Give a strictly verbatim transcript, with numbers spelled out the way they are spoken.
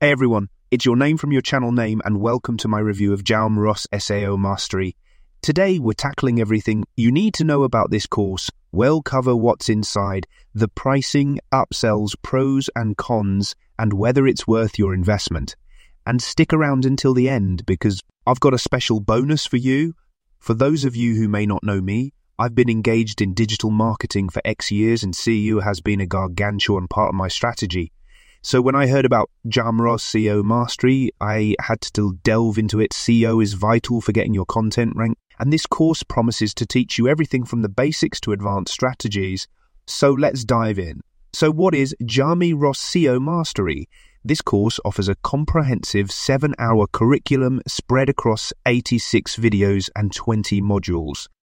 Hey everyone, it's your name from your channel name and welcome to my review of Jaume Ross S E O Mastery. Today we're tackling everything you need to know about this course. We'll cover what's inside, the pricing, upsells, pros and cons, and whether it's worth your investment. And stick around until the end because I've got a special bonus for you. For those of you who may not know me, I've been engaged in digital marketing for X years and C E O has been a gargantuan part of my strategy. So when I heard about Jaume Ross S E O Mastery, I had to still delve into it. S E O is vital for getting your content ranked, and this course promises to teach you everything from the basics to advanced strategies. So let's dive in. So what is Jaume Ross S E O Mastery? This course offers a comprehensive seven-hour curriculum spread across eighty-six videos and twenty modules.